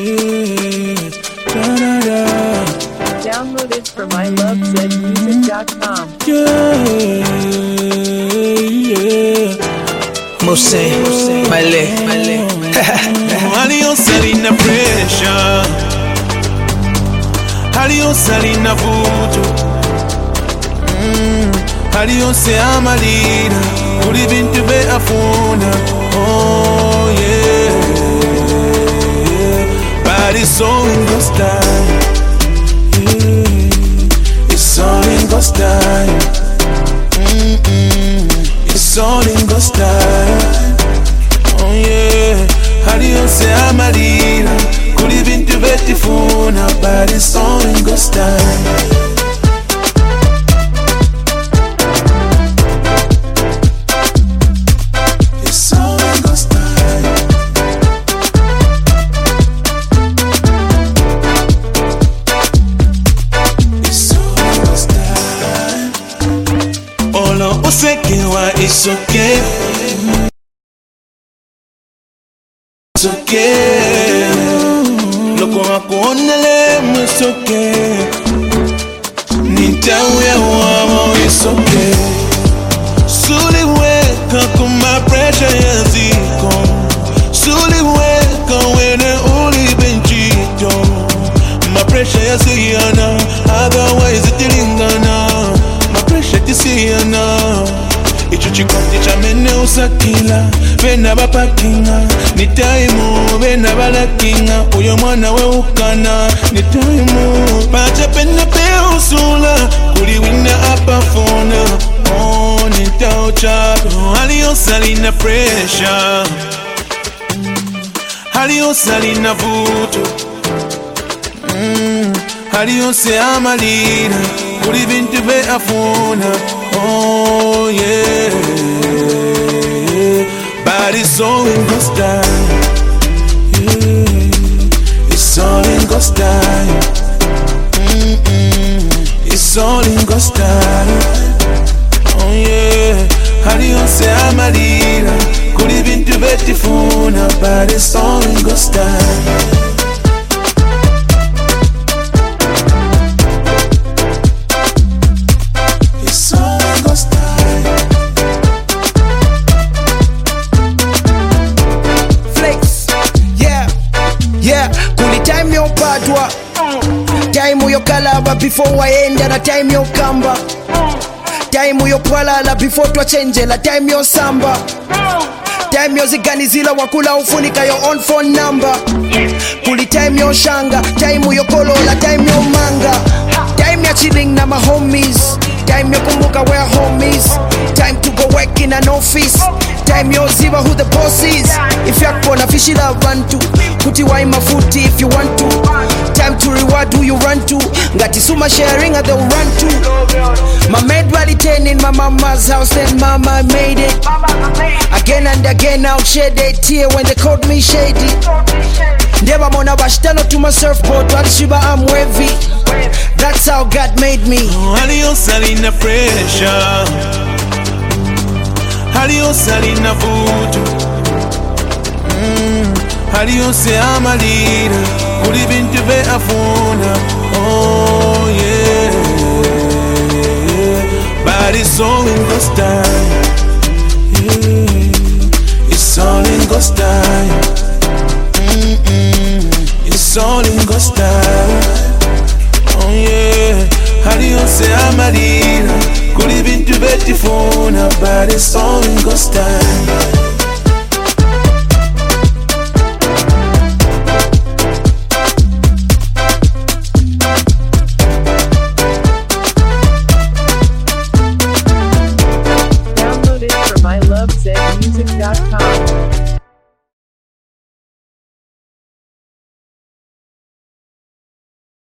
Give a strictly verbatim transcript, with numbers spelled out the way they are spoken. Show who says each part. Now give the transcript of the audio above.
Speaker 1: Yeah. Da-da-da.
Speaker 2: Download it from I love zed music dot com.
Speaker 1: Yeah, yeah.
Speaker 3: Mose, Male, Male.
Speaker 1: Aliyo salina pressure, aliyo salina vuto, mm. Aliyo se amalira, uri bintu be afuna. Oh yeah, but it's all in God's time. Yeah, it's all in God's time. Mm-mm. It's all in God's time. Oh yeah, Aliyo se amalira, uri bintu be tifuna, but it's all in God's time. It's okay, it's okay. Loko akonele, it's okay. Nitawe wamo, it's okay. Suli weka kuma pressure ya ziko. Suli weka wene uli benchito. My pressure ya siyana, otherwise itilingana. My pressure tisiyana. Icho chikondi cha mene usakila, bena bapakinga. Ni taimu, bena balakinga. Uyo mwana we ukana, ni taimu. Pacha pene pe usula, kuli wina apa fona. Oh, ni tao chato. Aliyo salina pressure, aliyo salina vuto, mm. Aliyo se amalira, kuli bintu be afuna. Oh yeah, but it's all in God's time. Yeah, it's all in God's time. Mm-mm. It's all in God's time. Oh yeah, Aliyo se amalira, kuri bintu betifuna, but it's all in God's time.
Speaker 3: Time yo kalaba before waenda na time yo kamba. Time yo pwalala before twachenjela time yo samba. Time yo ziganizila wakula ufunika your own phone number. Kuli time yo shanga, time yo kolola, time yo manga. Time ya chilling na my homies. Time yo kumbuka where homies. Time to go work in an office. Time yo ziva who the boss is. If you're gonna fish it out, run to Kuti wai mafuti if you want to. Time to reward who you run to. Ngati suma sharing and they'll run to. My maid rally ten in my mama's house, then mama made it. Again and again out shed a tear when they called me shady. Never mona bashtano to my surfboard, while Shiba I'm wavy. That's how God made me.
Speaker 1: Aliyo salina pressure, aliyo salina vuto, mm. Aliyo se amalira, kuri bintu be afuna. Oh yeah, but it's all in God's time. Yeah, it's all in God's time. Mm-mm. It's all in God's time. Oh yeah, Aliyo se amalira, kuri bintu betifuna, but it's all in God's time.